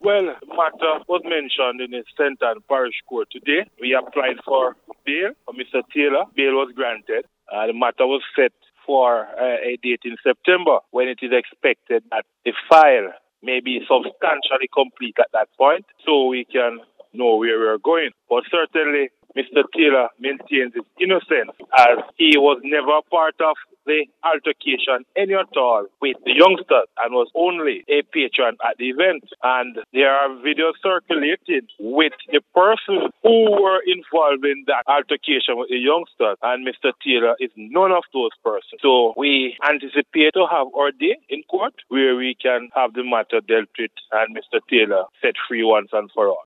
Well, the matter was mentioned in the St. Anne Parish Court today. We applied for bail for Mr. Taylor. Bail was granted. The matter was set for a date in September when it is expected that the file may be substantially complete at that point so we can know where we're going. But certainly, Mr. Taylor maintains his innocence as he was never part of the altercation any at all with the youngsters and was only a patron at the event. And there are videos circulating with the persons who were involved in that altercation with the youngsters, and Mr. Taylor is none of those persons. So we anticipate to have our day in court where we can have the matter dealt with and Mr. Taylor set free once and for all.